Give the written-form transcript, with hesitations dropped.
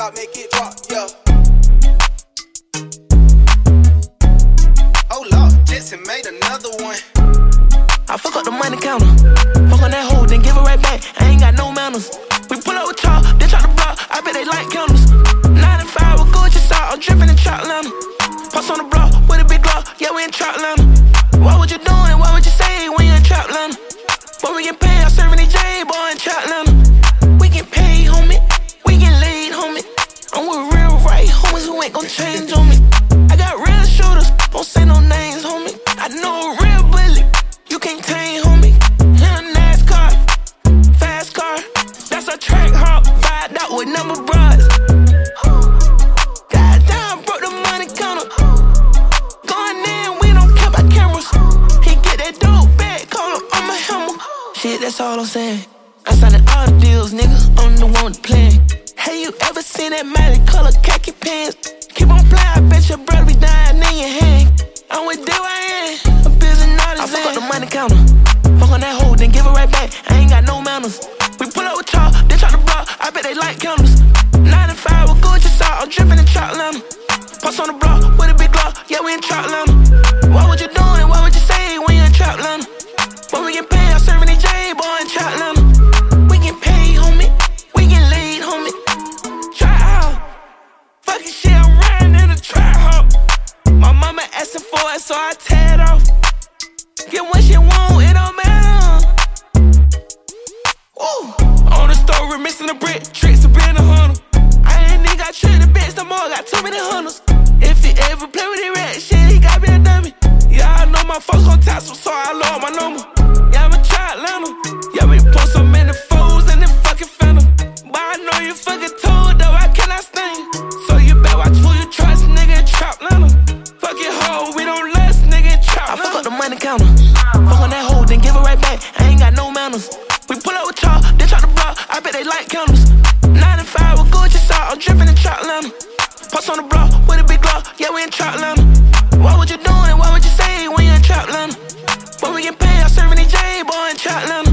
drop, make it drop, yeah. Oh Lord, Jetson made another one. I fuck up the money counter. Fuck on that hoe, then give it right back. I ain't got no manners. We pull up with y'all, they try to block. I bet they like counters. 9 and 5 with Gucci salt, I'm drippin' in Trap Atlanta. Post on the block with a big glock, yeah, we in Trap Atlanta. What would you do and what would you say when you in Trap Atlanta? Boy, we get paid, I'm serving these J, boy, in Trap Atlanta. We get paid, homie. We get laid, homie. I'm with real right homies who ain't gon' change on me. I got real shooters, don't say no names, homie. I know a real bullet, you can't tame, homie. In a NASCAR, fast car, that's a track hop, fired out with number broads. Goddamn, broke the money counter. Going in, we don't care about cameras. He get that dope back, call him on my hammer. Shit, that's all I'm saying. I signed all the deals, nigga, I'm the one to play. Hey, you ever seen that Miley color khaki pants? Keep on playing, I bet your brother be dying in your hand. I'm with DYN, a business artist. I fuck up the money counter. Fuck on that hoe, then give it right back. I ain't got no manners. We pull up with y'all, they try to block. I bet they like counters. 9 and 5 with Gucci salt, I'm drippin' in Trap Atlanta. Post on the block with a big glock, yeah, we in Trap Atlanta. What would you do and what would you say when you in Trap Atlanta? When we get paid, I'm serving these J, boy, in Trap Atlanta. We get paid, homie. We get laid, homie. Try out. Fucking shit, I'm riding in a trap hop. My mama asking for it, so I tear it off. Get what she want, it don't matter. Woo. On the story, missing the brick, tricks of being a hunter. I ain't even got tricked the bitch no more, got too many hunters. If he ever play with the rat shit, he got me a dummy. Yeah, I know my folks gon' tax him, so I lower my number. Yeah, I'm in Trap Atlanta. Yeah, we put so many fools in the fucking phantom. But I know you fucking told, though I cannot sting. So you better watch who you trust, nigga, in Trap Atlanta. Fuck your hoe, we don't last, nigga, in Trap Atlanta. I fuck up the money counter. Fuck on that hoe, then give it right back. I ain't got no manners. We pull up with y'all, they try to block. I bet they like counters. 9 and 5 with Gucci salt, I'm drippin' in Trap Atlanta. Post on the block with a big glock, yeah, we in Trap Atlanta. What would you do and what would you say when you in Trap Atlanta? When we get paid, I'm serving these J, boy, in Trap Atlanta.